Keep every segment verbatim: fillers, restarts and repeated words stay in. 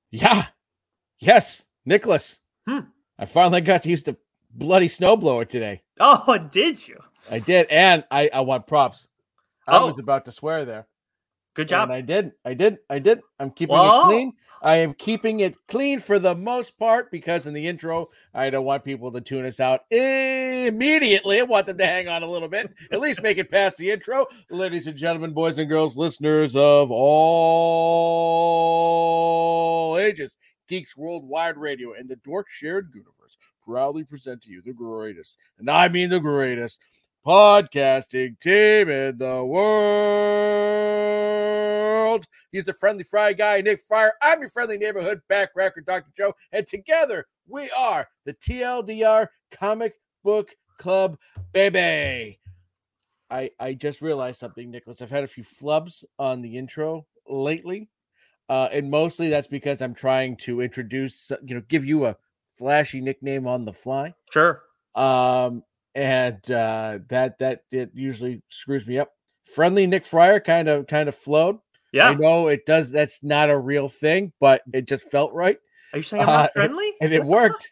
Yeah. Yes. Nicholas. Hmm. I finally got to use the bloody snowblower today. Oh, did you? I did. And I, I want props. I Oh. was about to swear there. Good job. And I did. I did. I did. I'm keeping Well, it clean. I am keeping it clean for the most part because in the intro, I don't want people to tune us out immediately. I want them to hang on a little bit, at least make it past the intro. Ladies and gentlemen, boys and girls, listeners of all ages, Geeks Worldwide Radio and the Dork Shared Universe proudly present to you the greatest, and I mean the greatest, podcasting team in the world. He's the friendly fry guy, Nick Fryer. I'm your friendly neighborhood backcracker, Doctor Joe. And together we are the T L D R Comic Book Club, baby. I, I just realized something, Nicholas. I've had a few flubs on the intro lately. Uh, and mostly that's because I'm trying to introduce, you know, give you a flashy nickname on the fly. Sure. Um, and uh, that that it usually screws me up. Friendly Nick Fryer kind of kind of flowed. Yeah. I know it does. That's not a real thing, but it just felt right. Are you saying I'm not Uh, friendly? And it What the worked.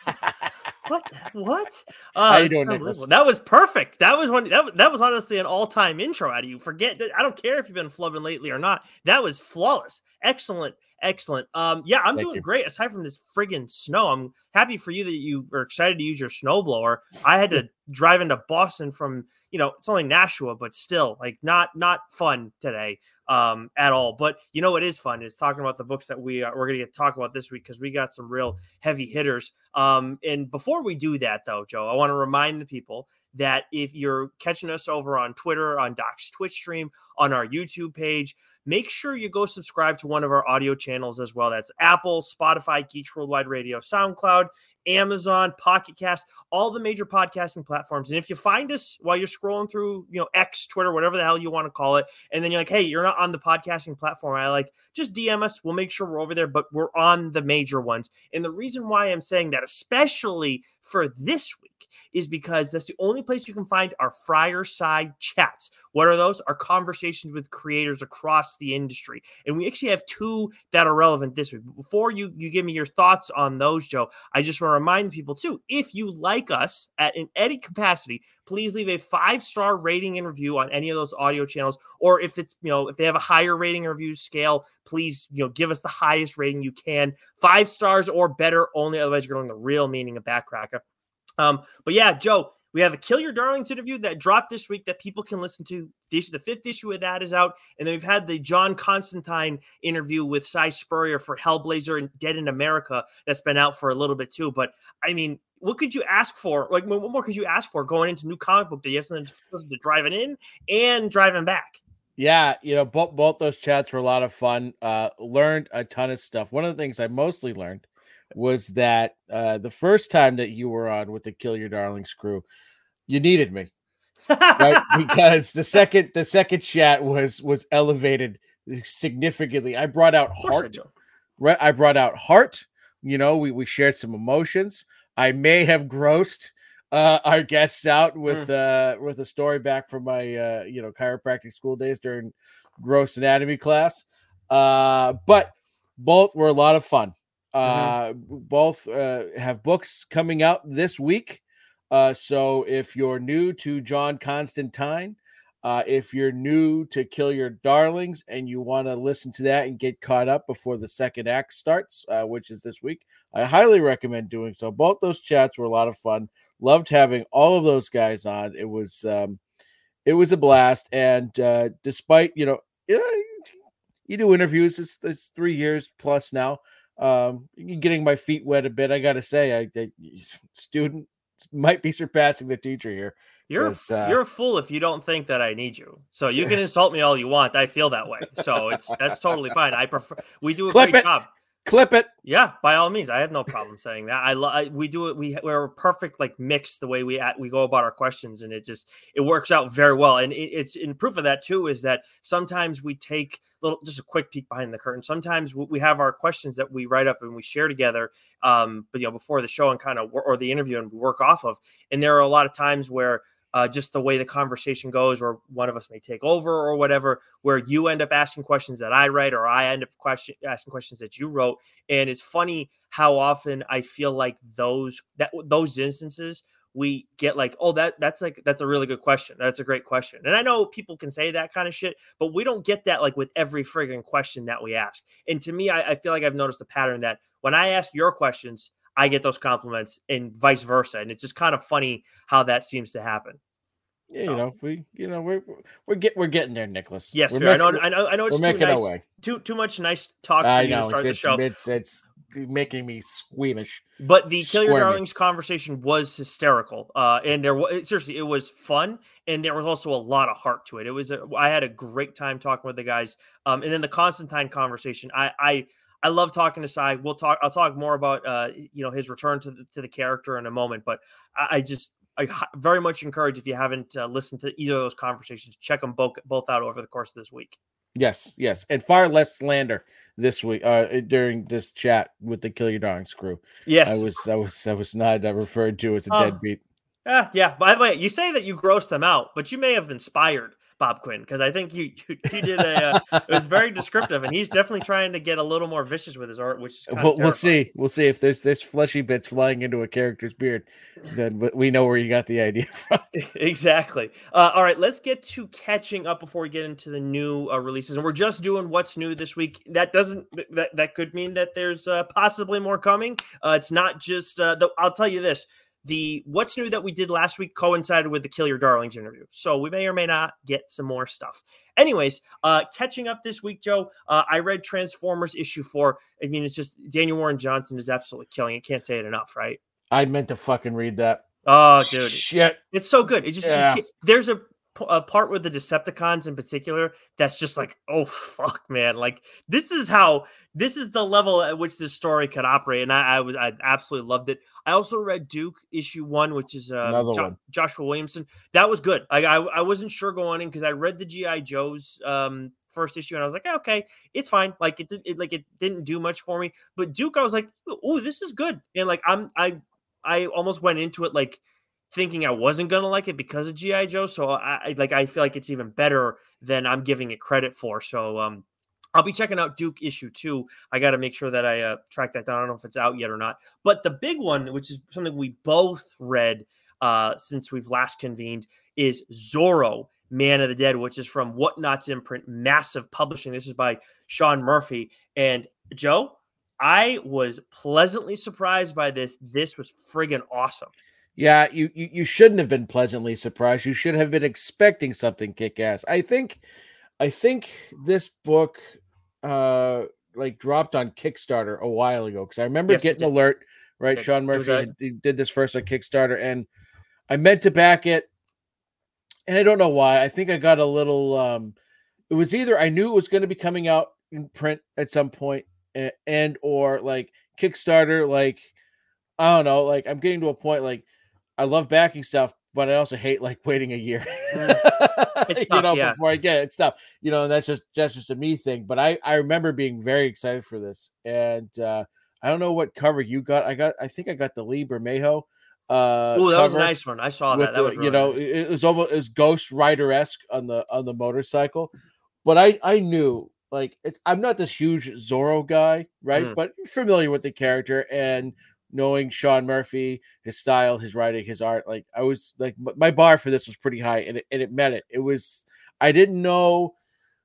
What? What? Uh, How you it's doing, unbelievable. Nicholas? That was perfect. That was one. That, was- that was honestly an all-time intro out of you. Forget that. I don't care if you've been flubbing lately or not. That was flawless. Excellent. Excellent. Um, yeah, I'm Thank doing you. great. Aside from this friggin' snow, I'm happy for you that you are excited to use your snowblower. I had to drive into Boston from, you know, it's only Nashua, but still, like, not not fun today um at all. But you know what is fun is talking about the books that we are we're gonna get to talk about this week, because we got some real heavy hitters. Um, and before we do that, though, Joe, I want to remind the people that if you're catching us over on Twitter, on Doc's Twitch stream, on our YouTube page, make sure you go subscribe to one of our audio channels as well. That's Apple, Spotify, Geeks Worldwide Radio, SoundCloud, Amazon, Pocket Cast, all the major podcasting platforms. And if you find us while you're scrolling through, you know, X, Twitter, whatever the hell you want to call it, and then you're like, hey, you're not on the podcasting platform, I like, just D M us. We'll make sure we're over there, but we're on the major ones. And the reason why I'm saying that, especially for this week, is because that's the only place you can find our Friarside chats. What are those? Our conversations with creators across the industry. And we actually have two that are relevant this week. Before you, you give me your thoughts on those, Joe, I just want to remind people too, if you like us at in any capacity, please leave a five-star rating and review on any of those audio channels. Or if it's, you know, if they have a higher rating and review scale, please, you know, give us the highest rating you can. Five stars or better only. Otherwise, you're going to learn the real meaning of backcracker. Um, but yeah, Joe, we have a Kill Your Darlings interview that dropped this week that people can listen to. The, the fifth issue of that is out. And then we've had the John Constantine interview with Cy Spurrier for Hellblazer and Dead in America that's been out for a little bit too. But I mean, what could you ask for? Like, what more could you ask for going into New Comic Book Day? You have something to driving in and driving back. Yeah, you know, both both those chats were a lot of fun. Uh, learned a ton of stuff. One of the things I mostly learned was that uh, the first time that you were on with the Kill Your Darlings crew, you needed me, right? Because the second the second chat was was elevated significantly. I brought out heart, right? I brought out heart. You know, we we shared some emotions. I may have grossed uh, our guests out with mm. uh, with a story back from my uh, you know chiropractic school days during gross anatomy class. Uh, but both were a lot of fun. Uh, mm-hmm. Both uh, have books coming out this week. Uh, so if you're new to John Constantine, uh, if you're new to Kill Your Darlings and you want to listen to that and get caught up before the second act starts, uh, which is this week, I highly recommend doing so. Both those chats were a lot of fun. Loved having all of those guys on. It was um, it was a blast. And uh, despite, you know, you know, you do interviews. It's, it's three years plus now. Um, getting my feet wet a bit. I got to say, I, I student might be surpassing the teacher here. You're uh, you're a fool if you don't think that I need you. So you can insult me all you want. I feel that way. So it's that's totally fine. I prefer we do a Clip great it. job. Clip it. Yeah, by all means. I have no problem saying that. I love we do it. We we're a perfect like mix the way we at, we go about our questions, and it just it works out very well. And it, it's in proof of that too is that sometimes we take little just a quick peek behind the curtain. Sometimes we have our questions that we write up and we share together, um, but you know before the show and kind of or the interview and we work off of. And there are a lot of times where uh, just the way the conversation goes, or one of us may take over or whatever, where you end up asking questions that I write, or I end up question, asking questions that you wrote. And it's funny how often I feel like those that those instances we get like, oh, that that's like that's a really good question. That's a great question. And I know people can say that kind of shit, but we don't get that like with every friggin' question that we ask. And to me, I, I feel like I've noticed a pattern that when I ask your questions, I get those compliments and vice versa. And it's just kind of funny how that seems to happen. Yeah, so, you know, we, you know, we're we're get we're getting there, Nicholas. Yes, we're making, I know, I know, I know. It's too nice, too too much nice talk for I you know, to start it's, the show. It's it's making me squeamish. But the Kill Your Squirmy. Darlings conversation was hysterical, uh, and there was seriously, it was fun, and there was also a lot of heart to it. It was, a, I had a great time talking with the guys, um, and then the Constantine conversation. I, I, I love talking to Cy. We'll talk. I'll talk more about, uh, you know, his return to the, to the character in a moment. But I, I just, I very much encourage, if you haven't uh, listened to either of those conversations, check them both both out over the course of this week. Yes, yes, and far less slander this week uh, during this chat with the Kill Your Darlings crew. Yes, I was, I was, I was not uh, referred to as a uh, deadbeat. Uh, yeah. By the way, you say that you grossed them out, but you may have inspired Bob Quinn, because I think you you, you did a. Uh, it was very descriptive, and he's definitely trying to get a little more vicious with his art, which is kind we'll, of we'll see. We'll see if there's there's fleshy bits flying into a character's beard. Then we know where you got the idea from. Exactly. Uh, all right, let's get to catching up before we get into the new uh, releases, and we're just doing what's new this week. That doesn't that that could mean that there's uh, possibly more coming. Uh, it's not just. Uh, the, I'll tell you this. The what's new that we did last week coincided with the Kill Your Darlings interview. So we may or may not get some more stuff. Anyways, uh, catching up this week, Joe, uh, I read Transformers issue four. I mean, it's just Daniel Warren Johnson is absolutely killing it. Can't say it enough, right? I meant to fucking read that. Oh, dude. Shit. It's so good. It just, yeah. there's a, a part with the Decepticons in particular that's just like, oh, fuck, man. Like, this is how, this is the level at which this story could operate. And I, I was, I absolutely loved it. I also read Duke issue one, which is um, another jo- one. Joshua Williamson. That was good. I, I, I wasn't sure going in because I read the G I. Joe's um, first issue and I was like, okay, it's fine. Like it, it, like it didn't do much for me. But Duke, I was like, oh, this is good. And like I'm, I, I almost went into it like thinking I wasn't gonna like it because of G I. Joe. So I like I feel like it's even better than I'm giving it credit for. So um. I'll be checking out Duke issue two. I got to make sure that I uh, track that down. I don't know if it's out yet or not. But the big one, which is something we both read uh, since we've last convened, is Zorro, Man of the Dead, which is from Whatnot's imprint, Massive Publishing. This is by Sean Murphy. And Joe, I was pleasantly surprised by this. This was friggin' awesome. Yeah, you, you, you shouldn't have been pleasantly surprised. You should have been expecting something kick-ass. I think, I think this book... uh like dropped on Kickstarter a while ago because I remember yes, getting an alert, right? Okay. Sean Murphy had, did this first on Kickstarter and I meant to back it and I don't know why. I think I got a little um it was either I knew it was going to be coming out in print at some point and, and or like Kickstarter, like I don't know, like I'm getting to a point like I love backing stuff, but I also hate like waiting a year, it's you tough, know, yeah. before I get it. It's tough, you know, and that's just that's just a me thing. But I I remember being very excited for this, and uh, I don't know what cover you got. I got I think I got the Lee Bermejo. Uh, oh, that was a nice one. I saw that. That the, was really you know, nice. it was almost it was Ghost Rider esque on the on the motorcycle, but I I knew like it's I'm not this huge Zorro guy, right? Mm. But familiar with the character and. Knowing Sean Murphy, his style, his writing, his art, like I was like my bar for this was pretty high and it, and it met it. It was, I didn't know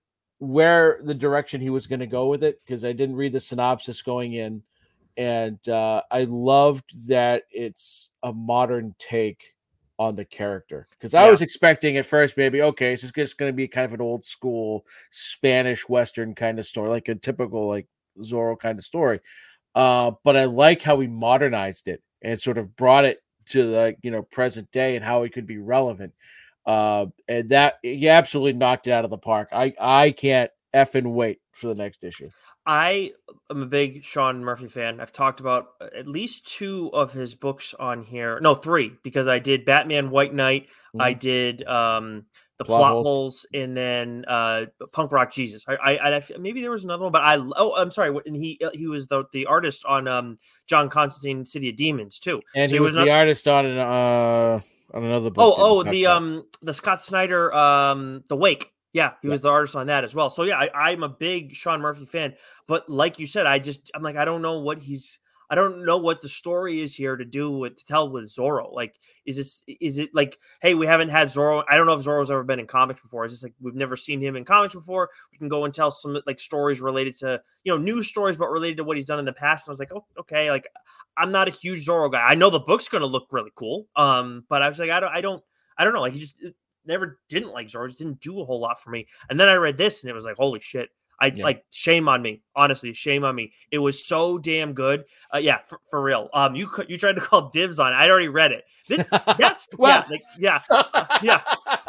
where the direction he was going to go with it because I didn't read the synopsis going in. And uh, I loved that it's a modern take on the character because I yeah. was expecting at first, maybe, okay, it's just going to be kind of an old school Spanish Western kind of story, like a typical like Zorro kind of story. Uh, but I like how he modernized it and sort of brought it to the you know present day and how it could be relevant. Uh, and that he absolutely knocked it out of the park. I I can't effing wait for the next issue. I am a big Sean Murphy fan. I've talked about at least two of his books on here. No, three, because I did Batman White Knight. Mm-hmm. I did um, the Plot, plot holes. holes, and then uh, Punk Rock Jesus. I, I, I maybe there was another one, but I oh, I'm sorry. And he he was the, the artist on um, John Constantine City of Demons too. And so he was, was the not... artist on uh on another book. Oh, oh, the that. um, the Scott Snyder, um, The Wake. Yeah, he yeah. was the artist on that as well. So yeah, I, I'm a big Sean Murphy fan. But like you said, I just I'm like I don't know what he's I don't know what the story is here to do with to tell with Zorro. Like, is this is it like, hey, we haven't had Zorro? I don't know if Zorro's ever been in comics before. Is this like we've never seen him in comics before? We can go and tell some like stories related to you know news stories, but related to what he's done in the past. And I was like, oh, okay, like I'm not a huge Zorro guy. I know the book's going to look really cool, um, but I was like, I don't, I don't, I don't know. Like he just never didn't like Zorro. Just didn't do a whole lot for me. And then I read this, and it was like, holy shit. I yeah. like shame on me, honestly, shame on me. It was so damn good. Uh, yeah, for, for real. Um, you you tried to call dibs on it. I'd already read it. This, that's well, yeah, like, yeah, so, uh, yeah.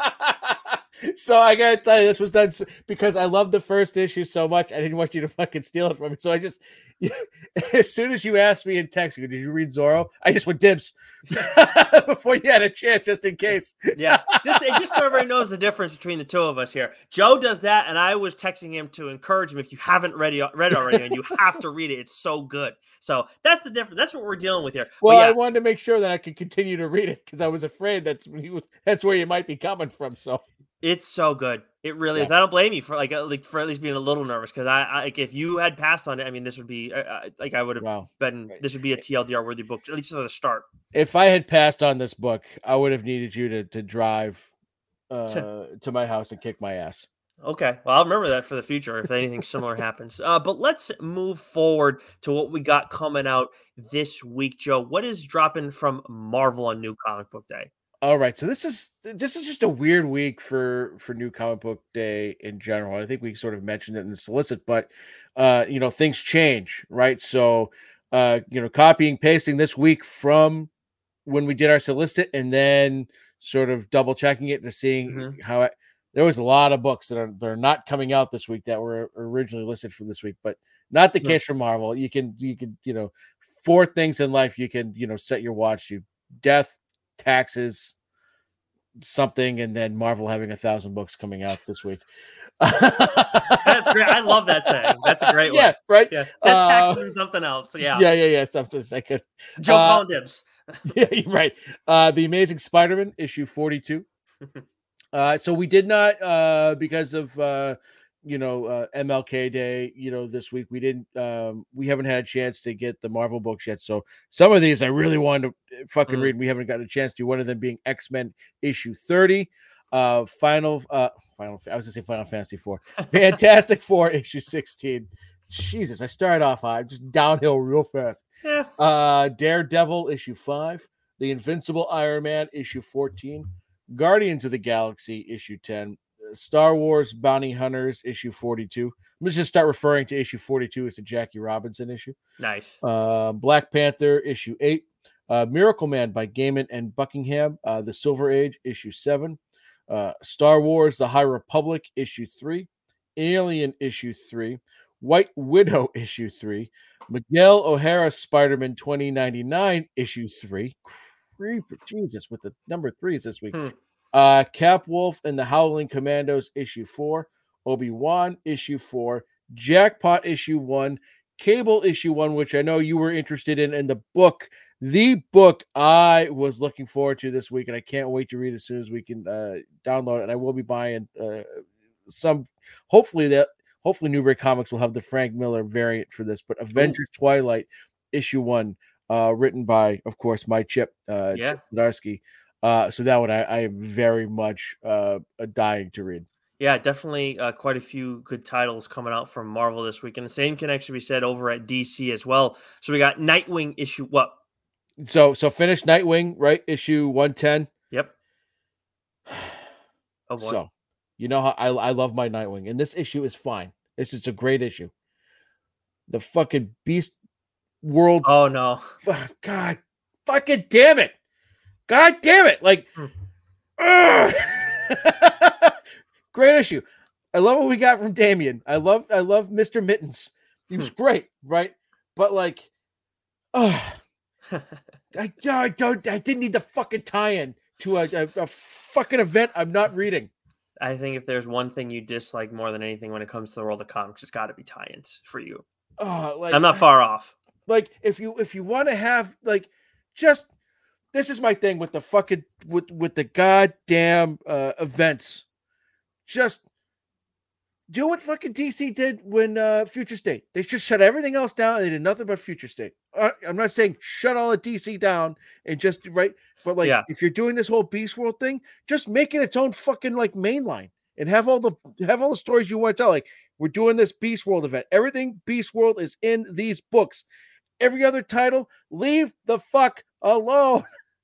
So I gotta tell you, this was done because I love the first issue so much. I didn't want you to fucking steal it from me. So I just, as soon as you asked me in text, did you read Zorro? I just went dibs before you had a chance, just in case. Yeah, just, just so everybody knows the difference between the two of us here. Joe does that, and I was texting him to encourage him. If you haven't read it, read it already, and you have to read it, it's so good. So that's the difference. That's what we're dealing with here. Well, yeah. I wanted to make sure that I could continue to read it because I was afraid that's that's where you might be coming from. So. It's so good. It really yeah. is. I don't blame you for like, like for at least being a little nervous because I, I like if you had passed on it, I mean, this would be uh, like I would have wow. been. This would be a T L D R worthy book, at least at the start. If I had passed on this book, I would have needed you to to drive uh, to my house and kick my ass. Okay, well, I'll remember that for the future if anything similar happens. Uh, but let's move forward to what we got coming out this week, Joe. What is dropping from Marvel on New Comic Book Day? All right, so this is this is just a weird week for for New Comic Book Day in general. I think we sort of mentioned it in the solicit, but uh, you know, things change, right? So, uh, you know, copying, pasting this week from when we did our solicit, and then sort of double checking it to seeing mm-hmm. how it, there was a lot of books that are they're not coming out this week that were originally listed for this week, but not the no. case for Marvel. You can you can you know, four things in life you can you know set your watch to: death, taxes, something, and then Marvel having a thousand books coming out this week. That's great. I love that saying. That's a great one. Yeah, right. Yeah, that uh, taxes and something else. Yeah, yeah, yeah, yeah. Something I could. Joe uh, calling dibs. Yeah, you're right. Uh, the Amazing Spider-Man issue forty-two. uh, so we did not uh, because of uh, you know uh, M L K Day. You know, this week we didn't. Um, we haven't had a chance to get the Marvel books yet. So some of these I really wanted to fucking mm. read. And we haven't gotten a chance to. One of them being X-Men issue thirty. Uh, final, uh, final. I was gonna say Final Fantasy four. Fantastic Four issue sixteen. Jesus, I started off high, just downhill real fast. Yeah. Uh, Daredevil issue five. The Invincible Iron Man issue fourteen. Guardians of the Galaxy issue ten. Star Wars Bounty Hunters issue forty-two. I'm just just start referring to issue forty-two as a Jackie Robinson issue. Nice. Uh, Black Panther issue eight. Uh, Miracle Man by Gaiman and Buckingham. Uh, the Silver Age issue seven. Uh, Star Wars The High Republic issue three. Alien issue three. White Widow issue three. Miguel O'Hara Spider-Man twenty ninety-nine issue three. Creeper, Jesus, with the number threes this week. Hmm. Uh, Cap Wolf and the Howling Commandos issue four. Obi-Wan issue four. Jackpot issue one. Cable issue one, which I know you were interested in, and the book, the book I was looking forward to this week, and I can't wait to read as soon as we can uh, download it. And I will be buying uh, some, hopefully that, hopefully Newbury Comics will have the Frank Miller variant for this, but Avengers Ooh. Twilight issue one, uh, written by, of course, my Chip, uh, yeah. Chip Zdarsky. Uh, so that one I, I am very much uh, dying to read. Yeah, definitely uh, quite a few good titles coming out from Marvel this week. And the same can actually be said over at D C as well. So we got Nightwing issue, what? So so finish Nightwing, right? Issue one ten. Yep. Oh, boy. So, you know how I, I love my Nightwing. And this issue is fine. This is a great issue. The fucking Beast World. Oh, no. God. Fucking damn it. God damn it. Like, hmm. Great issue. I love what we got from Damian. I love I love Mister Mittens. He was hmm. great, right? But like, oh, I, I don't I didn't need the fucking tie-in to a, a, a fucking event I'm not reading. I think if there's one thing you dislike more than anything when it comes to the world of comics, it's got to be tie-ins for you. Oh, like, I'm not far off. Like if you if you want to have like just this is my thing with the fucking with with the goddamn uh, events. Just do what fucking D C did when uh, Future State. They just shut everything else down. They did nothing but Future State. Uh, I'm not saying shut all of D C down and just right, but like Yeah. if you're doing this whole Beast World thing, just make it its own fucking like mainline and have all the have all the stories you want to tell. Like we're doing this Beast World event. Everything Beast World is in these books. Every other title, leave the fuck alone.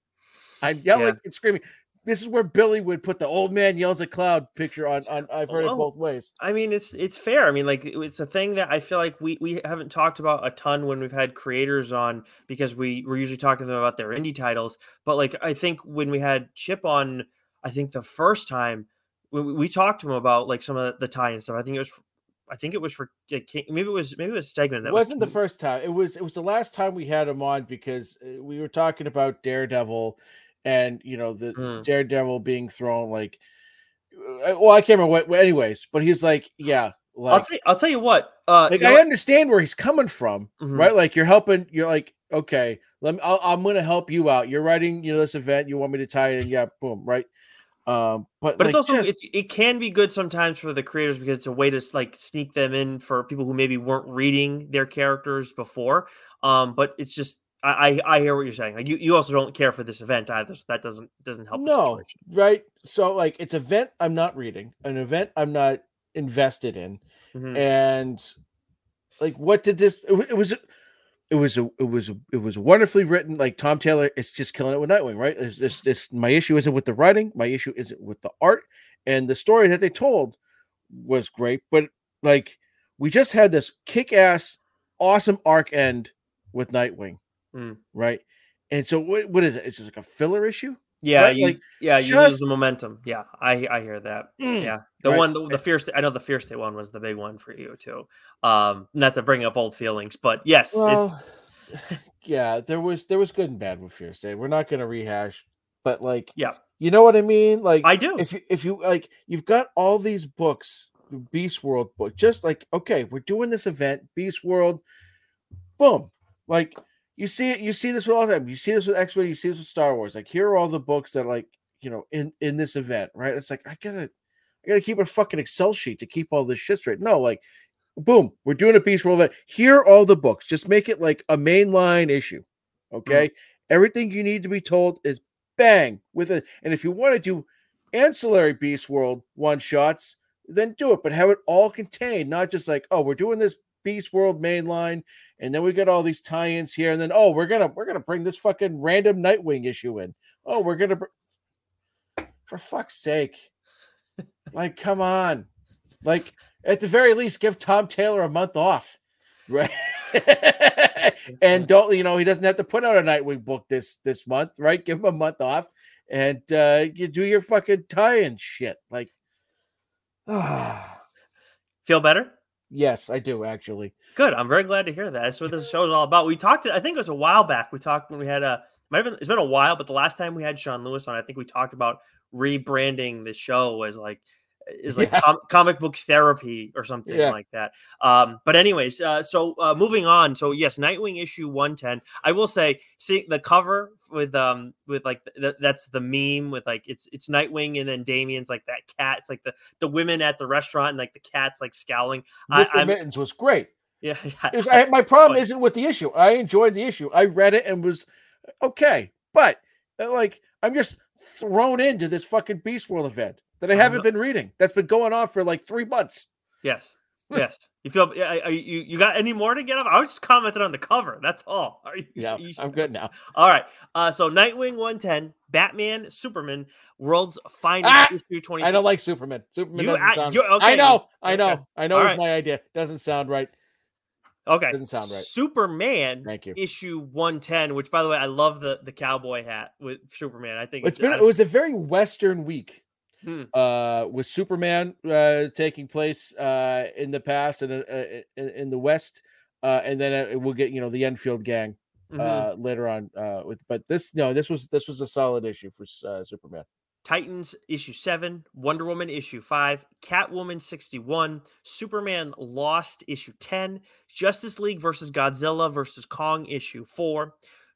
I'm yelling Yeah. and screaming. This is where Billy would put the old man yells at cloud picture on. on I've heard Well, it both ways. I mean, it's it's fair. I mean, like it's a thing that I feel like we we haven't talked about a ton when we've had creators on because we we're usually talking to them about their indie titles. But like I think when we had Chip on, I think the first time we, we talked to him about like some of the tie-in stuff. I think it was. I think it was for maybe it was maybe it was Stegman. That It wasn't was, the first time. It was it was the last time we had him on because we were talking about Daredevil, and you know the Mm. Daredevil being thrown like. Well, I can't remember what. Anyways, but he's like, yeah. Like, I'll tell you, I'll tell you what. Uh, like you I know, understand where he's coming from, Mhm. right? Like you're helping. You're like, okay, let me. I'll, I'm going to help you out. You're writing, you know, this event. You want me to tie it in? Yeah, boom, right. Um, but But like, it's also just, it's, it can be good sometimes for the creators because it's a way to like sneak them in for people who maybe weren't reading their characters before. Um, but it's just I, I I hear what you're saying. Like you, you also don't care for this event either, so that doesn't doesn't help the no, situation. right? So like, it's an event I'm not reading, an event I'm not invested in, Mhm. and like, what did this? It, wa- it was. It was a it was a, it was wonderfully written. Like Tom Taylor is just killing it with Nightwing, right? It's this this my issue isn't with the writing, my issue isn't with the art, and the story that they told was great. But like we just had this kick-ass, awesome arc end with Nightwing, Mm. right? And so what what is it? It's just like a filler issue, Yeah, right? you Like yeah you lose just the momentum. Yeah, I I hear that. mm, Yeah, the right. one the, the fierce I know the fierce day one was the big one for you too. Um, not to bring up old feelings, but yes, it's Well, yeah, there was there was good and bad with Fierce Day. We're not going to rehash, but like, yeah, you know what I mean? Like, I do. if you if you like, you've got all these books, Beast World book, just like, okay, we're doing this event, Beast World, boom, like you see it, you see this with all of them. You see this with X Men, you see this with Star Wars. Like, here are all the books that are like, you know, in in this event, right? It's like I gotta I gotta keep a fucking Excel sheet to keep all this shit straight. No, like, boom, we're doing a Beast World event. Here are all the books. Just make it like a mainline issue. Okay. Mm. Everything you need to be told is bang with it. And if you want to do ancillary Beast World one shots, then do it, but have it all contained, not just like, oh, we're doing this Beast World mainline, and then we got all these tie-ins here, and then oh, we're gonna we're gonna bring this fucking random Nightwing issue in. Oh, we're gonna br- for fuck's sake. Like, come on. Like, at the very least, give Tom Taylor a month off, right? And don't, you know, he doesn't have to put out a Nightwing book this this month, right? Give him a month off, and uh you do your fucking tie-in shit. Like, ah, Feel better? yes, I do actually. Good. I'm very glad to hear that. That's what this show is all about. We talked, I think it was a while back. We talked when we had a, might have been, it's been a while, but the last time we had Sean Lewis on, I think we talked about rebranding the show as like, is like Yeah. com- comic book therapy or something Yeah. like that. Um, but anyways, uh, so uh, moving on. So yes, Nightwing issue one ten. I will say, see the cover with um with like th- that's the meme with like it's it's Nightwing and then Damian's like that cat. It's like the the women at the restaurant and like the cat's like scowling. I, Mister I'm Mittens was great. yeah. It was- I- my problem But- isn't with the issue. I enjoyed the issue. I read it and was okay, but uh, like I'm just thrown into this fucking Beast World event that I I haven't know. been reading. That's been going on for like three months. Yes. Yes. You feel yeah, are you you got any more to get off? I was just commenting on the cover. That's all. Are you, Yeah, you I'm good now. All right. Uh so Nightwing one ten, Batman, Superman, World's Finest Ah! issue twenty. I don't like Superman. Superman You doesn't I- sound. you're- okay, I know. it's- I know. okay. I know. All It's right. my idea. Doesn't sound right. Okay. Doesn't sound right. Superman Thank you. issue one ten, which by the way, I love the the cowboy hat with Superman. I think It's been. I- It was a very Western week. Hmm. Uh, with Superman uh, taking place uh, in the past and uh, in, in the West, uh, and then uh, we'll get you know the Enfield gang Mhm. uh, later on. Uh, with but this no, this was this was a solid issue for uh, Superman. Titans issue seven, Wonder Woman issue five, Catwoman sixty-one, Superman Lost issue ten, Justice League versus Godzilla versus Kong issue four,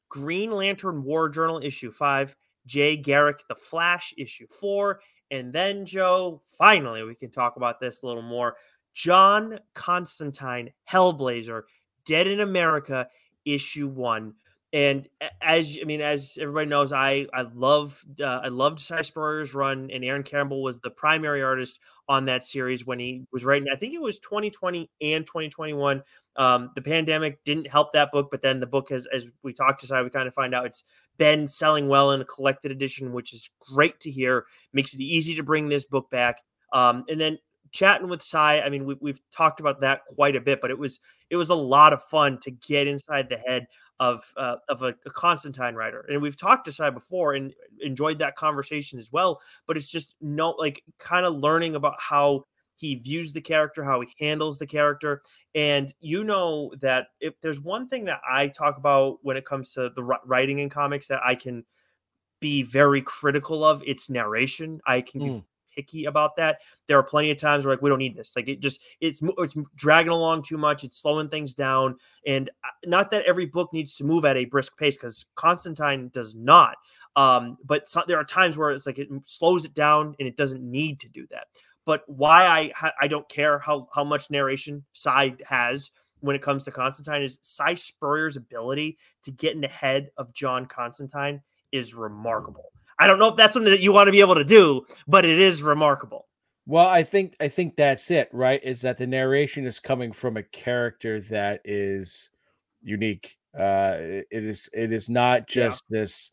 Green Lantern War Journal issue five, Jay Garrick The Flash issue four, and then, Joe, finally we can talk about this a little more. John Constantine Hellblazer Dead in America issue one. And as I mean, as everybody knows, I I love uh, I loved Si Spurrier's run, and Aaron Campbell was the primary artist on that series when he was writing. I think it was twenty twenty and twenty twenty-one. Um, the pandemic didn't help that book, but then the book has, as we talked to Si, we kind of find out it's been selling well in a collected edition, which is great to hear. Makes it easy to bring this book back. Um, and then chatting with Si, I mean, we, we've talked about that quite a bit, but it was it was a lot of fun to get inside the head of uh, of a, a Constantine writer. And we've talked to Si before and enjoyed that conversation as well. But it's just no like kind of learning about how he views the character, how he handles the character. And you know that if there's one thing that I talk about when it comes to the writing in comics that I can be very critical of, it's narration. I can be mm. picky about that. There are plenty of times where like we don't need this. Like it just it's it's dragging along too much. It's slowing things down. And not that every book needs to move at a brisk pace, because Constantine does not. Um, but so, there are times where it's like it slows it down, and it doesn't need to do that. But why I I don't care how how much narration Si has when it comes to Constantine is Si Spurrier's ability to get in the head of John Constantine is remarkable. I don't know if that's something that you want to be able to do, but it is remarkable. Well, I think I think that's it, right? Is that the narration is coming from a character that is unique. Uh, it is it is not just yeah. this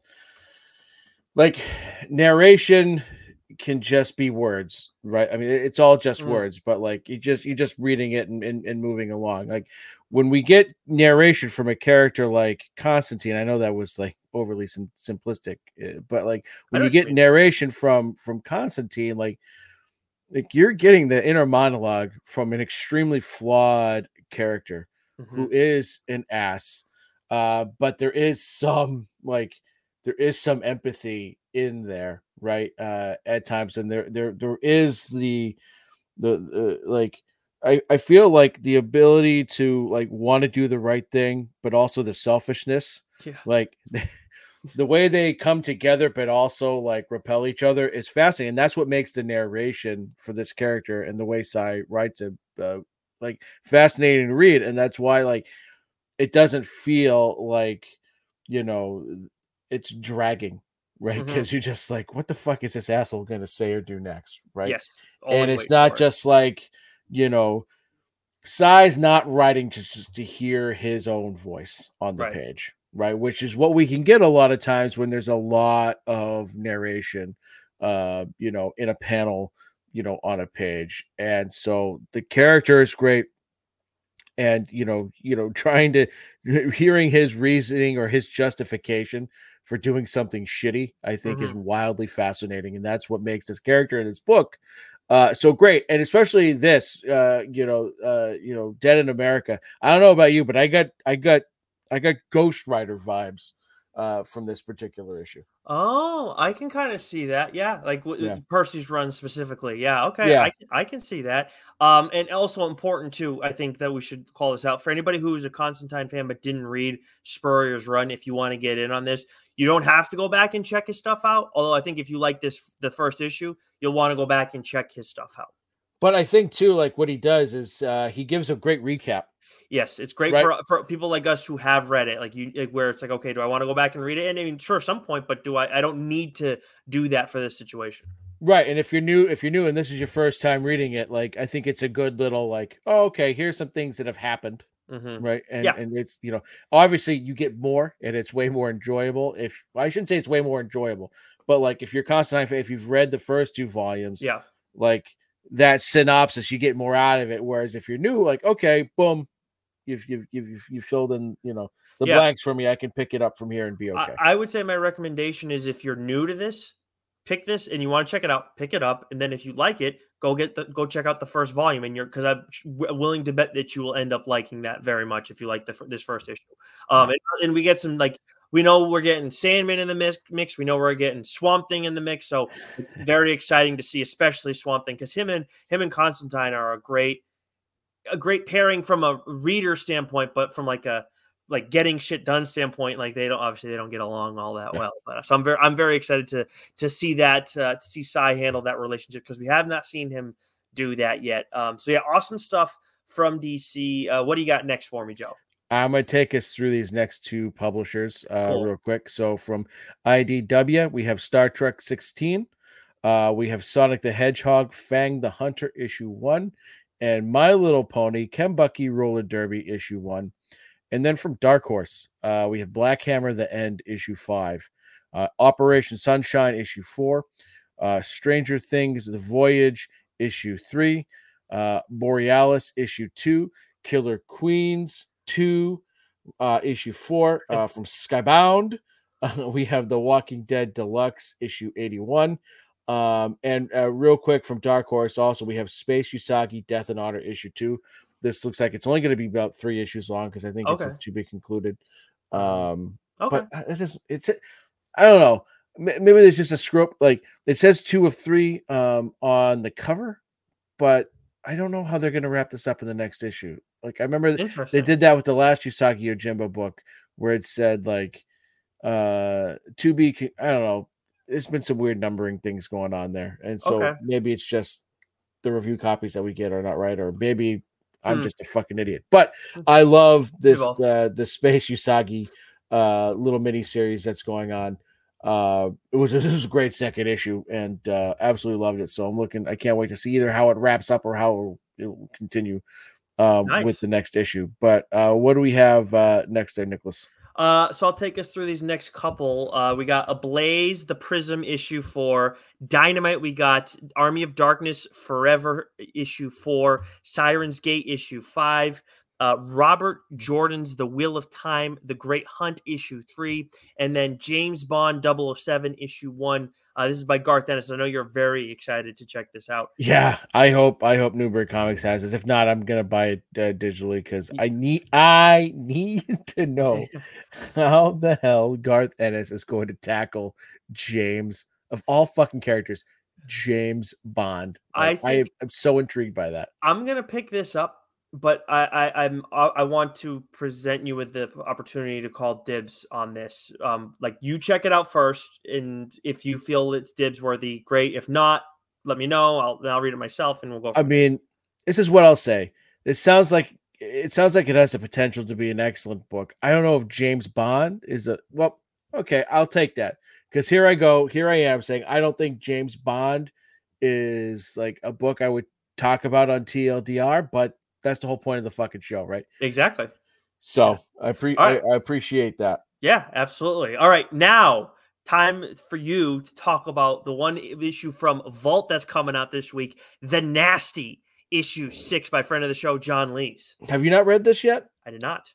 like narration can just be words, right? I mean, it's all just mm. words, but like you just you're just reading it and, and, and moving along. Like when we get narration from a character like Constantine, I know that was like overly sim- simplistic, but like when you get narration from from Constantine, like like you're getting the inner monologue from an extremely flawed character mm-hmm. who is an ass, uh, but there is some like there is some empathy in there, right? Uh, at times, and there there there is the the, the like. I, I feel like the ability to like want to do the right thing, but also the selfishness, yeah. like the way they come together, but also like repel each other is fascinating. And that's what makes the narration for this character and the way Si writes it, uh, like fascinating to read. And that's why like it doesn't feel like, you know, it's dragging, right? Because mm-hmm. you're just like, what the fuck is this asshole going to say or do next, right? Yes. And it's not just like, you know, Si's not writing just, just to hear his own voice on the right. page, right? Which is what we can get a lot of times when there's a lot of narration, uh, you know, in a panel, you know, on a page. And so the character is great. And, you know, you know, trying to hearing his reasoning or his justification for doing something shitty, I think mm-hmm. is wildly fascinating. And that's what makes this character in this book Uh, so great. And especially this, uh, you know, uh, you know, Dead in America. I don't know about you, but I got, I got, I got Ghost Rider vibes, uh, from this particular issue. Oh, I can kind of see that. Yeah. Like w- Yeah. Percy's run specifically. Yeah. Okay. Yeah. I, can- I can see that. Um, and also important too, I think that we should call this out for anybody who's a Constantine fan, but didn't read Spurrier's run. If you want to get in on this, you don't have to go back and check his stuff out. Although I think if you like this, the first issue, you'll want to go back and check his stuff out. But I think too, like what he does is uh, he gives a great recap. Yes, it's great right? for for people like us who have read it, like you, like where it's like, okay, do I want to go back and read it? And I mean, sure, some point, but do I? I don't need to do that for this situation. Right. And if you're new, if you're new and this is your first time reading it, like I think it's a good little like, oh, okay, here's some things that have happened. Mm-hmm. Right. And, yeah. and it's, you know, obviously you get more and it's way more enjoyable. If well, I shouldn't say it's way more enjoyable, but like if you're Constantine, if you've read the first two volumes, yeah, like that synopsis, you get more out of it. Whereas if you're new, like, okay, boom, you've, you've, you've, you filled in, you know, the yeah. blanks for me. I can pick it up from here and be okay. I, I would say my recommendation is if you're new to this, pick this and you want to check it out, pick it up. And then if you like it, go get the, go check out the first volume. And you're, cause I'm willing to bet that you will end up liking that very much if you like the, this first issue. Um, and, and we get some, like, we know we're getting Sandman in the mix, mix. We know we're getting Swamp Thing in the mix. So very exciting to see, especially Swamp Thing. Cause him and him and Constantine are a great, a great pairing from a reader standpoint, but from like a, like getting shit done standpoint, like they don't obviously they don't get along all that well. But so I'm very I'm very excited to to see that uh, to see Cy handle that relationship because we have not seen him do that yet. Um, so yeah, awesome stuff from D C. Uh, what do you got next for me, Joe? I'm going to take us through these next two publishers uh, Cool. real quick. So from I D W, we have Star Trek sixteen. Uh, we have Sonic the Hedgehog, Fang the Hunter, issue one. And My Little Pony, Kentucky Roller Derby, issue one. And then from Dark Horse, uh, we have Black Hammer, The End, issue five. Uh, Operation Sunshine, issue four. Uh, Stranger Things, The Voyage, issue three. Uh, Borealis, issue two. Killer Queens, two, uh, issue four. Uh, from Skybound, uh, we have The Walking Dead Deluxe, issue eighty-one. Um, and uh, real quick from Dark Horse, also, we have Space Usagi, Death and Honor, issue two. This looks like it's only going to be about three issues long because I think Okay. it's to be concluded. Um, okay. But it is, it's, I don't know. Maybe there's just a script. Like it says two of three um, on the cover, but I don't know how they're going to wrap this up in the next issue. Like I remember they did that with the last Usagi Yojimbo book where it said like uh, to be, I don't know. There's been some weird numbering things going on there. And so Okay. maybe it's just the review copies that we get are not right, or maybe I'm Hmm. just a fucking idiot. But I love this Well. uh, the Space Usagi uh, little mini series that's going on. Uh, it was this was a great second issue, and uh, absolutely loved it. So I'm looking. I can't wait to see either how it wraps up or how it will continue um, Nice. with the next issue. But uh, what do we have uh, next there, Nicholas? Uh, so I'll take us through these next couple. Uh, we got Ablaze, the Prism issue four, Dynamite. We got Army of Darkness Forever issue four, Siren's Gate issue five, uh, Robert Jordan's The Wheel of Time, The Great Hunt issue three, and then James Bond double oh seven issue one. Uh, this is by Garth Ennis. I know you're very excited to check this out. Yeah, I hope I hope Newbury Comics has this. If not, I'm gonna buy it uh, digitally because I need I need to know how the hell Garth Ennis is going to tackle James of all fucking characters, James Bond. Like, I think, I am so intrigued by that. I'm gonna pick this up, but I, I I'm I want to present you with the opportunity to call dibs on this. Um, like you check it out first, and if you feel it's dibs worthy, great. If not, let me know. I'll then I'll read it myself, and we'll go. I mean, this is what I'll say. It sounds like it sounds like it has the potential to be an excellent book. I don't know if James Bond is a well. Okay, I'll take that because here I go. Here I am saying I don't think James Bond is like a book I would talk about on T L D R, but that's the whole point of the fucking show, right? Exactly. So Yeah. I, pre- All right. I, I appreciate that. Yeah, absolutely. All right, now time for you to talk about the one issue from Vault that's coming out this week, The Nasty, issue six by friend of the show, John Lees. Have you not read this yet? I did not.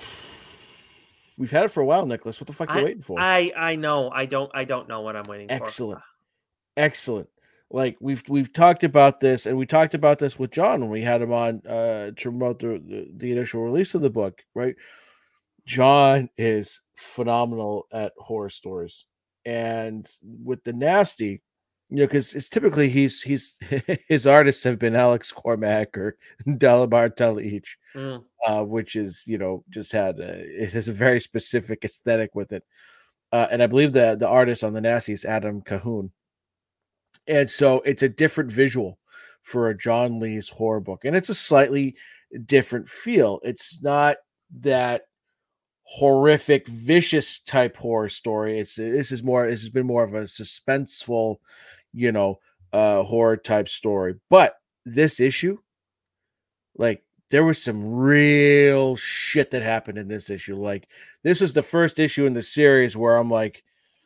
We've had it for a while, Nicholas. What the fuck are you I, waiting for? I I know. I don't I don't know what I'm waiting Excellent. for. Excellent. Like we've we've talked about this, and we talked about this with John when we had him on uh, to promote the, the the initial release of the book. Right, John is phenomenal at horror stories, and with The Nasty, you know, because it's typically he's he's his artists have been Alex Cormack or Delabar Talic, Mm. uh, which is you know just had a, it has a very specific aesthetic with it, uh, and I believe the the artist on The Nasty is Adam Cahoon. And so it's a different visual for a John Lees horror book. And it's a slightly different feel. It's not that horrific, vicious type horror story. It's this is more, this has been more of a suspenseful, you know, uh, horror type story. But this issue, like, there was some real shit that happened in this issue. Like, this was the first issue in the series where I'm like,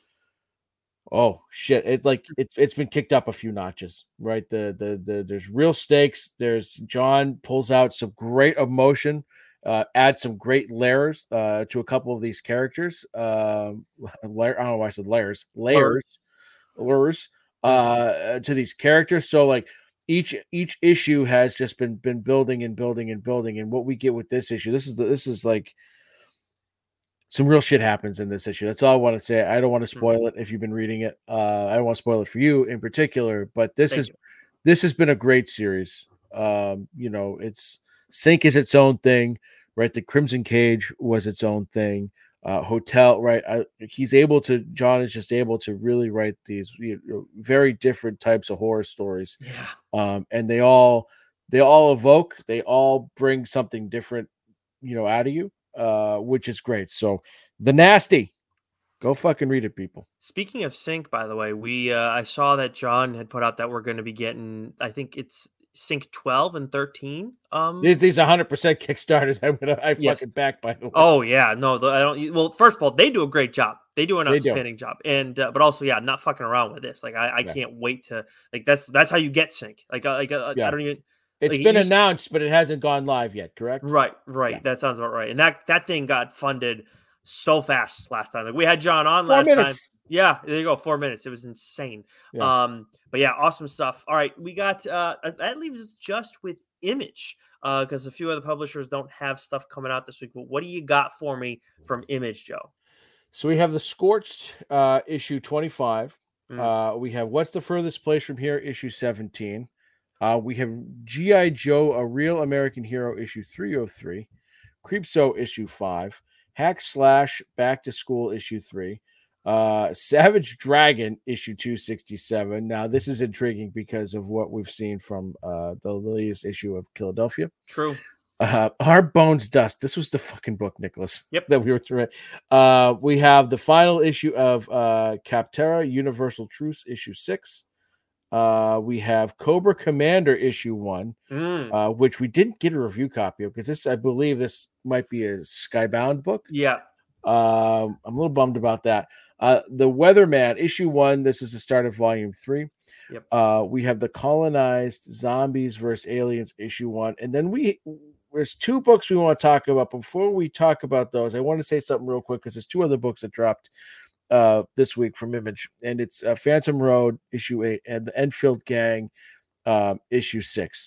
oh shit! It's like it's it's been kicked up a few notches, right? The the the there's real stakes. There's John pulls out some great emotion, uh, adds some great layers uh, to a couple of these characters. Um, layer, I don't know why I said layers, layers, layers uh, to these characters. So like each each issue has just been been building and building and building. And what we get with this issue, this is the, this is like. Some real shit happens in this issue. That's all I want to say. I don't want to spoil it if you've been reading it. Uh, I don't want to spoil it for you in particular, but this Thank is you. this has been a great series. Um, you know, it's Sync is its own thing. right? The Crimson Cage was its own thing. Uh, Hotel, right? I, he's able to. John is just able to really write these you know, very different types of horror stories, Yeah. um, and they all they all evoke, they all bring something different, you know, out of you, uh, which is great. So, The Nasty, go fucking read it, people. Speaking of Sync, by the way, we uh, I saw that John had put out that we're going to be getting. I think it's Sync twelve and thirteen. Um, These these one hundred percent Kickstarters. I'm gonna I Yes. fucking back, by the way. Oh yeah, no, the, I don't. Well, first of all, they do a great job. They do an They do. outstanding job, and uh, but also, yeah, not fucking around with this. Like, I, I Yeah. can't wait to like that's that's how you get Sync. Like, uh, like uh, Yeah. I don't even. It's like, it been used- announced, but it hasn't gone live yet. Correct? Right, right. Yeah. That sounds about right. And that that thing got funded so fast last time. Like we had John on Four last minutes. time. Yeah, there you go. Four minutes. It was insane. Yeah. Um, but yeah, awesome stuff. All right, we got uh that leaves us just with Image. Uh, because a few other publishers don't have stuff coming out this week. But what do you got for me from Image, Joe? So we have the Scorched uh, issue twenty-five. Mm. Uh, we have What's the Furthest Place from Here issue seventeen. Uh, we have G I. Joe, A Real American Hero issue three oh three. Creepso issue five. Hack Slash Back to School issue three. Uh, Savage Dragon issue two sixty-seven. Now this is intriguing because of what we've seen from uh, the latest issue of Philadelphia. True. Uh, Our Bones Dust. This was the fucking book, Nicholas. Yep. That we were through. Uh, we have the final issue of uh, Capterra Universal Truce issue six. Uh, we have Cobra Commander issue one, Mm. uh, which we didn't get a review copy of because this, I believe, this might be a Skybound book. Yeah. Um, I'm a little bummed about that. Uh, the Weatherman issue one. This is the start of volume three. Yep. Uh, we have the Colonized Zombies versus Aliens issue one, and then we there's two books we want to talk about. Before we talk about those, I want to say something real quick because there's two other books that dropped uh, this week from Image, and it's uh, Phantom Road issue eight and the Enfield Gang um, issue six.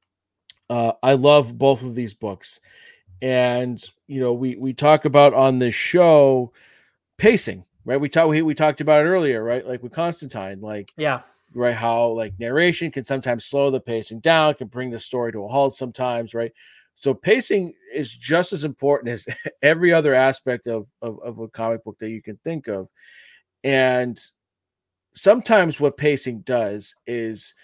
Uh, I love both of these books, and you know we we talk about on the show pacing, right? We talked we, we talked about it earlier, right? Like with Constantine, like Yeah. right, how like narration can sometimes slow the pacing down, can bring the story to a halt sometimes, right? So pacing is just as important as every other aspect of, of, of a comic book that you can think of. And sometimes what pacing does is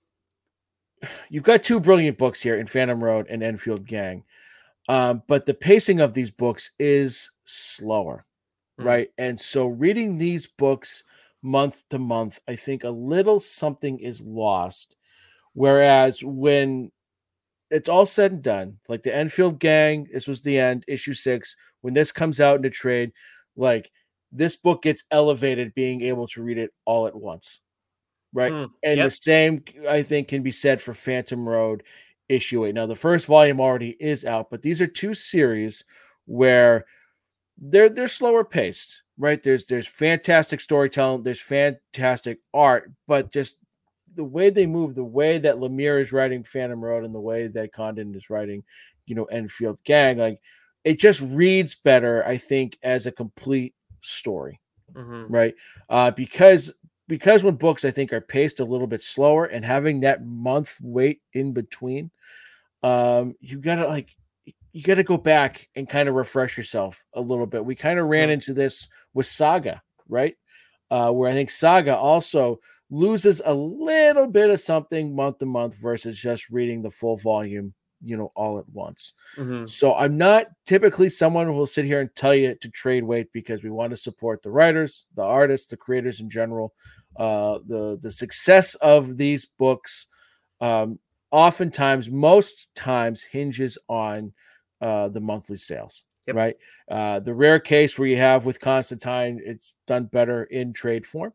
you've got two brilliant books here in Phantom Road and Enfield Gang. Um, but the pacing of these books is slower, mm. right? And so reading these books month to month, I think a little something is lost. Whereas when it's all said and done, like the Enfield Gang, this was the end, issue six. When this comes out into trade, like this book gets elevated being able to read it all at once. Right. Mm, and yep. the same, I think, can be said for Phantom Road issue eight. Now, the first volume already is out, but these are two series where they're they're slower paced, right? There's there's fantastic storytelling, there's fantastic art, but just the way they move, the way that Lemire is writing Phantom Road and the way that Condon is writing, you know, Enfield Gang, like it just reads better, I think, as a complete story, mm-hmm. right? Uh, because because when books, I think, are paced a little bit slower and having that month wait in between, um, you gotta like you gotta go back and kind of refresh yourself a little bit. We kind of ran mm-hmm. into this with Saga, right? Uh, where I think Saga also loses a little bit of something month to month versus just reading the full volume, you know, all at once. Mm-hmm. So I'm not typically someone who will sit here and tell you to trade weight because we want to support the writers, the artists, the creators in general. Uh, the, the success of these books um, oftentimes, most times hinges on uh, the monthly sales. Yep. Right. Uh, the rare case where you have with Constantine, it's done better in trade form.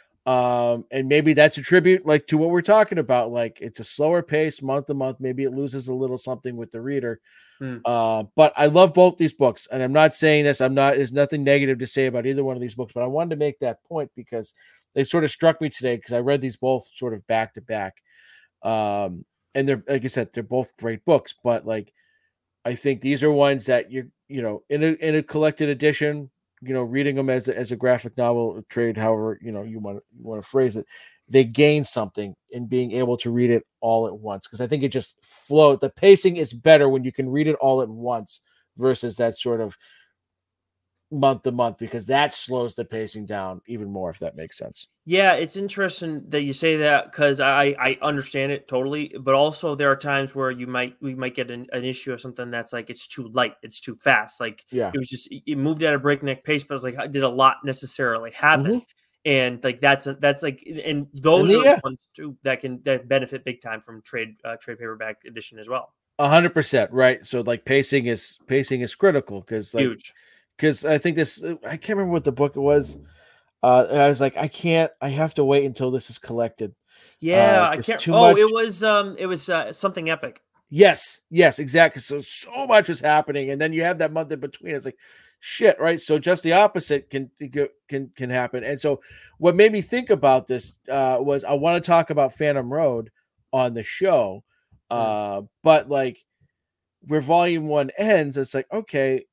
Um, and maybe that's a tribute like to what we're talking about. Like it's a slower pace month to month. Maybe it loses a little something with the reader. Mm. Uh, but I love both these books. And I'm not saying this, I'm not, there's nothing negative to say about either one of these books, but I wanted to make that point because they sort of struck me today because I read these both sort of back to back. Um, and they're, like I said, they're both great books, but like, I think these are ones that you're, you know, in a, in a collected edition, you know, reading them as a, as a graphic novel trade, however, you know, you want to, you want to phrase it, they gain something in being able to read it all at once. Cause I think it just flow. The pacing is better when you can read it all at once versus that sort of month to month, because that slows the pacing down even more, if that makes sense. Yeah, it's interesting that you say that because I I understand it totally, but also there are times where you might we might get an, an issue of something that's like it's too light, it's too fast. Like Yeah. it was just it moved at a breakneck pace, but it's like did a lot necessarily happen, Mhm. and like that's a, that's like and And those the- are the yeah, ones too that can that benefit big time from trade uh, trade paperback edition as well. a hundred percent right. So like pacing is pacing is critical, because like Huge. because I think this uh, I can't remember what the book it was. Uh, and I was like, I can't. I have to wait until this is collected. Uh, Yeah, I there's can't. too Oh, much. it was um, it was uh, something epic. Yes, yes, exactly. So so much is happening, and then you have that month in between. It's like shit, right? So just the opposite can can can happen. And so what made me think about this uh, was I want to talk about Phantom Road on the show, Mm. uh, but like where Volume One ends, it's like okay,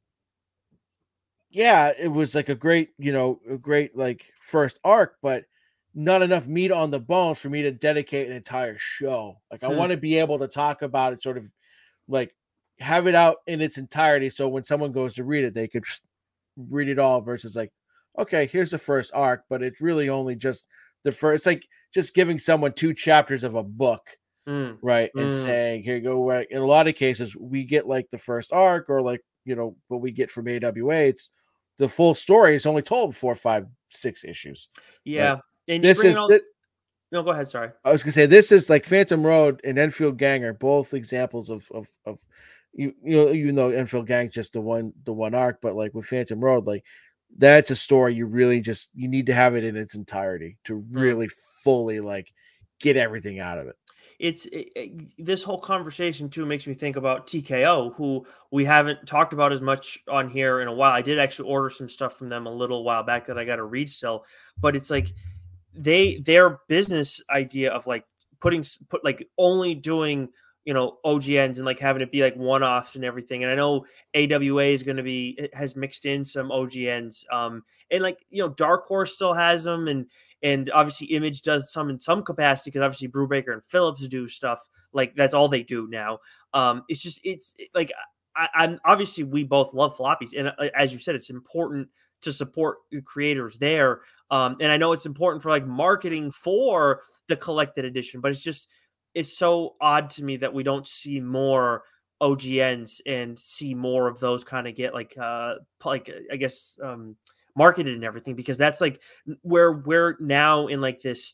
yeah, it was like a great, you know, a great like first arc, but not enough meat on the bones for me to dedicate an entire show. Like I Hmm. want to be able to talk about it, sort of like have it out in its entirety, so when someone goes to read it, they could read it all. Versus like, okay, here's the first arc, but it's really only just the first. It's like just giving someone two chapters of a book, Mm. right, and Mm. saying, here you go. Right. In a lot of cases, we get like the first arc, or like you know what we get from A W A. It's the full story is only told four, five, six issues. Right. Yeah, and you This bring in is all. thi- No, go ahead. Sorry. I was gonna say this is like Phantom Road and Enfield Gang are both examples of of of you you know even though Enfield Gang's just the one the one arc, but like with Phantom Road, like that's a story you really just you need to have it in its entirety to Mm. really fully like get everything out of it. It's it, it- this whole conversation too makes me think about T K O, who we haven't talked about as much on here in a while. I did actually order some stuff from them a little while back that I got to read still, but it's like they their business idea of like putting s- put like only doing you know O G Ns and like having it be like one offs and everything. And I know A W A is going to be it has mixed in some O G Ns, um, and like you know Dark Horse still has them, and and obviously Image does some in some capacity because obviously Brubaker and Phillips do stuff like that's all they do now. Um, it's just it's it- like I, I'm obviously we both love floppies, and uh, as you said, it's important to support the creators there. Um, and I know it's important for like marketing for the collected edition, but it's just it's so odd to me that we don't see more O G Ns and see more of those kind of get like uh like I guess um marketed and everything, because that's like where we're now in like this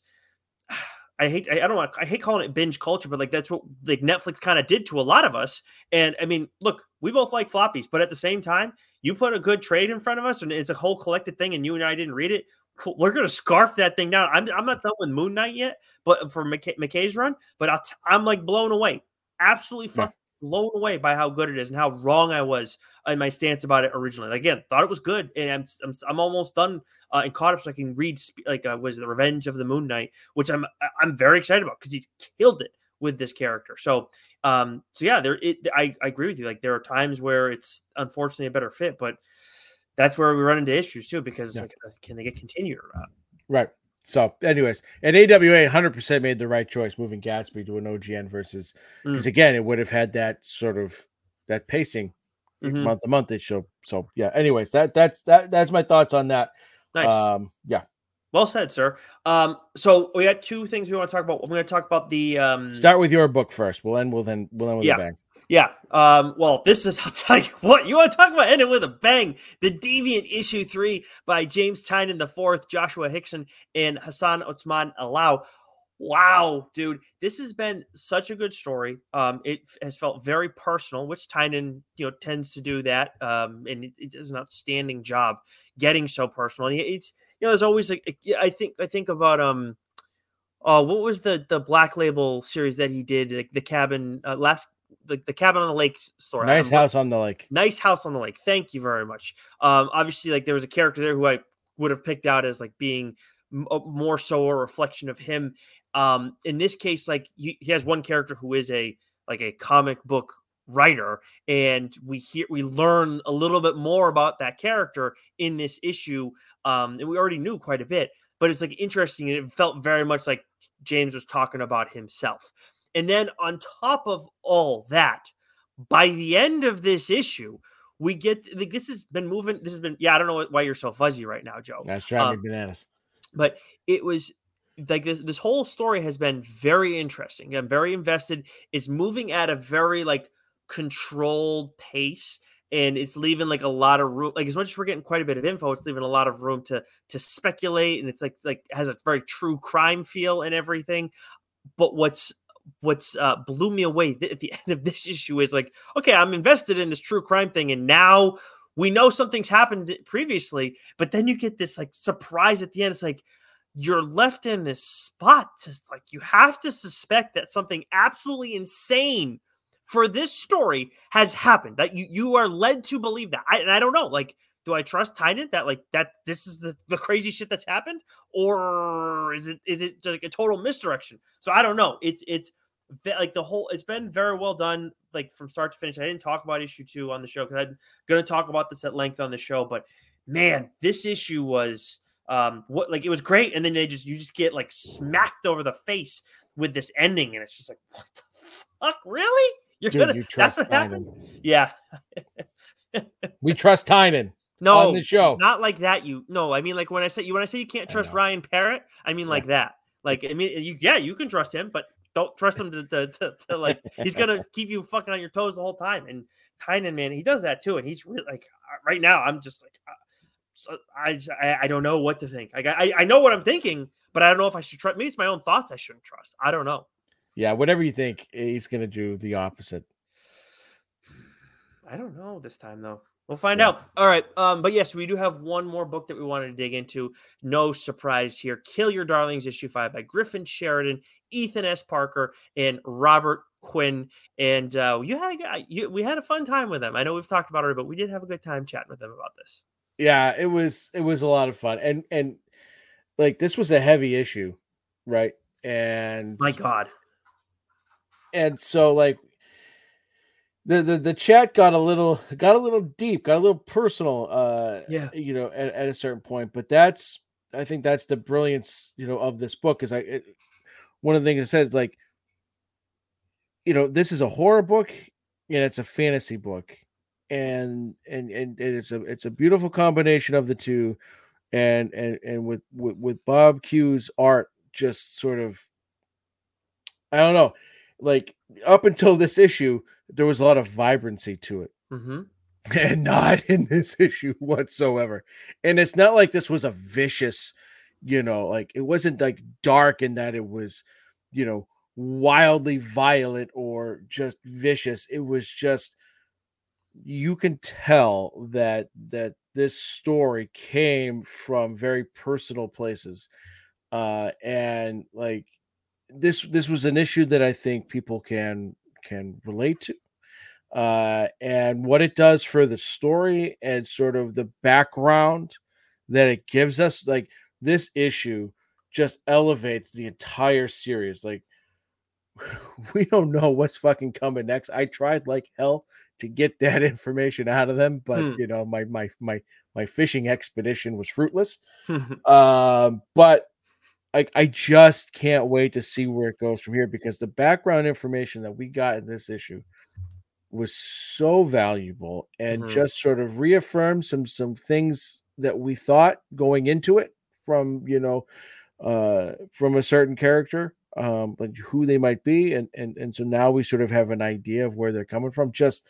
I hate I, I don't want I hate calling it binge culture, but like that's what like Netflix kind of did to a lot of us. And I mean, look, we both like floppies, but at the same time, you put a good trade in front of us and it's a whole collected thing, and you and I didn't read it. We're gonna scarf that thing down. I'm I'm not done with Moon Knight yet, but for McKay, McKay's run, but I'll t- I'm like blown away, absolutely Yeah. fucking blown away by how good it is and how wrong I was in my stance about it originally. Like, again, thought it was good, and I'm I'm, I'm almost done uh, and caught up, so I can read sp- like uh, was it the Revenge of the Moon Knight, which I'm I'm very excited about because he killed it with this character. So um so yeah, there it I, I agree with you. Like there are times where it's unfortunately a better fit, but that's where we run into issues too, because Yeah. like can they get continued or not? Right. So, anyways, and A W A one hundred percent made the right choice moving Gatsby to an O G N versus because Mm. again, it would have had that sort of that pacing Mhm. month to month. It show. So yeah. Anyways, that that's that that's my thoughts on that. Nice. Um. Yeah. Well said, sir. Um, so we got two things we want to talk about. We're going to talk about the um, Start with your book first. We'll end. We'll then. We'll end with yeah. a bang. Yeah. Um, well, this is, I'll tell you what, you want to talk about ending with a bang. The Deviant issue three by James Tynan the fourth, Joshua Hickson, and Hassan Otsman Allow. Wow, dude, this has been such a good story. Um, it has felt very personal, which Tynan, you know, tends to do that. Um, and it, it does an outstanding job getting so personal. And it's, you know, there's always like, I think, I think about, um, oh, what was the the Black Label series that he did? Like the cabin, uh, last the, the cabin on the lake story. Nice I'm- house on the lake. Nice House on the Lake. Thank you very much. Um, obviously, like there was a character there who I would have picked out as like being m- uh, more so a reflection of him. Um, in this case, like he, he has one character who is a like a comic book writer, and we hear we learn a little bit more about that character in this issue. Um, and we already knew quite a bit, but it's like interesting, and it felt very much like James was talking about himself. And then on top of all that, by the end of this issue, we get like this has been moving. This has been yeah. I don't know why you're so fuzzy right now, Joe. That's driving Um, me bananas. But it was like this. This whole story has been very interesting. I'm very invested. It's moving at a very like controlled pace. And it's leaving like a lot of room. Like as much as we're getting quite a bit of info, it's leaving a lot of room to to speculate. And it's like like has a very true crime feel and everything. But what's what's uh, blew me away th- at the end of this issue is like, okay, I'm invested in this true crime thing, and now we know something's happened previously. But then you get this like surprise at the end. It's like you're left in this spot. To, like you have to suspect that something absolutely insane for this story has happened, that you, you are led to believe that. I, and I don't know, like, do I trust Tynion that like that this is the, the crazy shit that's happened, or is it is it like a total misdirection? So I don't know. It's it's like the whole. It's been very well done, like from start to finish. I didn't talk about issue two on the show because I'm going to talk about this at length on the show. But man, this issue was um what like it was great, and then they just you just get like smacked over the face with this ending, and it's just like what the fuck, really? You're Dude, gonna, you trust that's what Tynion. happened? Yeah. We trust Tynion. No, on the show. Not like that. You no, I mean like when I say you when I say you can't trust Ryan Parrott, I mean like Yeah. that. Like I mean you yeah, you can trust him, but don't trust him to, to, to, to like he's gonna keep you fucking on your toes the whole time. And Tynion, man, he does that too. And he's really like right now, I'm just like uh, so I, just, I I don't know what to think. Like I I know what I'm thinking, but I don't know if I should trust. Maybe it's my own thoughts I shouldn't trust. I don't know. Yeah, whatever you think, he's gonna do the opposite. I don't know this time though. We'll find Yeah. out. All right. Um, but yes, we do have one more book that we wanted to dig into. No surprise here. Kill Your Darlings, issue five by Griffin Sheridan, Ethan S. Parker, and Robert Quinn. And uh, you had a, you, we had a fun time with them. I know we've talked about it, but we did have a good time chatting with them about this. Yeah, it was it was a lot of fun. And and like this was a heavy issue, right? And My God. And so like The, the the chat got a little got a little deep, got a little personal, uh, Yeah. you know, at, at a certain point. But that's, I think that's the brilliance, you know, of this book. Is I it, one of the things I said is like, you know, this is a horror book and it's a fantasy book, and and and, and it's a it's a beautiful combination of the two, and and and with with, with Bob Q's art, just sort of, I don't know, like up until this issue, there was a lot of vibrancy to it. Mm-hmm. And not in this issue whatsoever. And it's not like this was a vicious, you know, like it wasn't like dark in that it was, you know, wildly violent or just vicious. It was just, you can tell that that this story came from very personal places. Uh and like this this was an issue that I think people can can relate to, uh, and what it does for the story and sort of the background that it gives us. Like this issue just elevates the entire series. Like we don't know what's fucking coming next. I tried like hell to get that information out of them, but Hmm. you know, my my my my fishing expedition was fruitless. um, but I, I just can't wait to see where it goes from here, because the background information that we got in this issue was so valuable and Mhm. just sort of reaffirmed some some things that we thought going into it from, you know, uh, from a certain character, um, like who they might be, and and and so now we sort of have an idea of where they're coming from. Just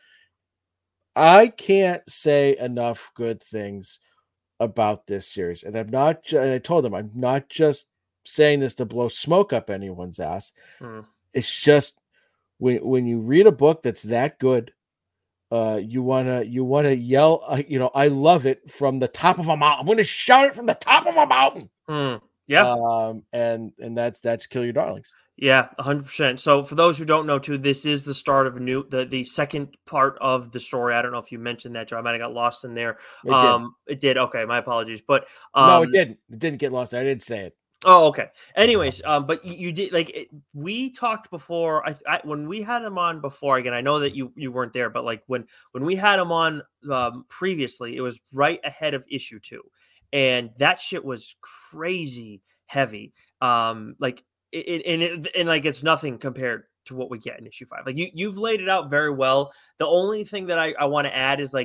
I can't say enough good things about this series, and I'm not. ju- And I told them I'm not just saying this to blow smoke up anyone's ass. Hmm. It's just when when you read a book that's that good, uh, you wanna you wanna yell, uh, you know, I love it from the top of a mountain. I'm gonna shout it from the top of a mountain. Hmm. Yeah. Um, and and that's that's Kill Your Darlings. Yeah, one hundred percent. So for those who don't know too, this is the start of a new the the second part of the story. I don't know if you mentioned that, Joe. I might have got lost in there. It did. um it did. Okay, my apologies. But um No, it didn't. It didn't get lost. I didn't say it. Oh, okay. Anyways, um, but you, you did like it, we talked before. I, I when we had him on before. Again, I know that you you weren't there, but like when when we had him on um, previously, it was right ahead of issue two, and that shit was crazy heavy. Um, like it, it and it, and like it's nothing compared to what we get in issue five. Like you you've laid it out very well. The only thing that I I want to add is like,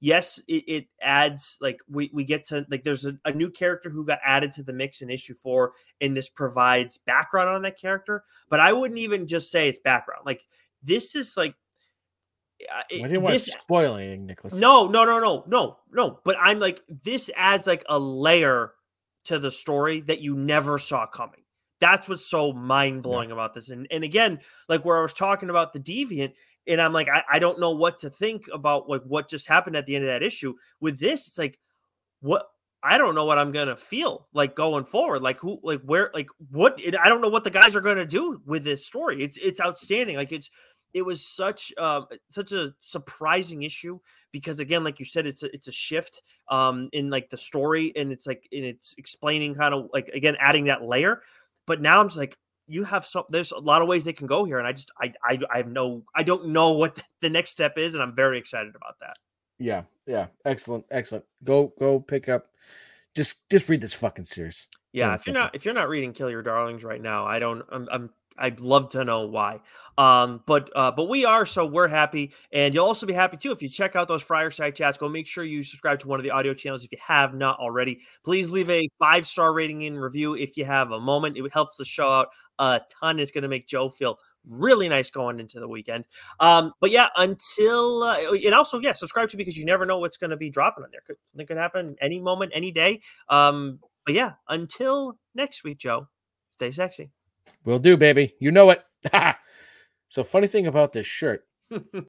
yes, it, it adds like we, we get to like there's a, a new character who got added to the mix in issue four, and this provides background on that character. But I wouldn't even just say it's background. Like this is like I didn't want this, to spoil anything, Nicholas. No, no, no, no, no, no. But I'm like, this adds like a layer to the story that you never saw coming. That's what's so mind blowing yeah. about this. And and again, like where I was talking about the Deviant, and I'm like, I, I don't know what to think about like what just happened at the end of that issue. With this, it's like, what I don't know what I'm gonna feel like going forward. Like who, like where, like what? I don't know what the guys are gonna do with this story. It's it's outstanding. Like it's. It was such um, such a surprising issue because again, like you said, it's a, it's a shift um, in like the story, and it's like and it's explaining kind of like again adding that layer. But now I'm just like, you have some. There's a lot of ways they can go here, and I just I I, I have no I don't know what the next step is, and I'm very excited about that. Yeah, yeah, excellent, excellent. Go go pick up. Just just read this fucking series. Yeah, if you're not if you're not reading Kill Your Darlings right now, I don't. I'm. I'm I'd love to know why. Um, but uh, but we are, so we're happy. And you'll also be happy too if you check out those Fireside Chats. Go make sure you subscribe to one of the audio channels if you have not already. Please leave a five-star rating and review if you have a moment. It helps the show out a ton. It's going to make Joe feel really nice going into the weekend. Um, but yeah, until uh, and also, yeah, subscribe to because you never know what's going to be dropping on there. Could, something could happen any moment, any day. Um, but yeah, until next week, Joe, stay sexy. Will do, baby. You know it. So funny thing about this shirt.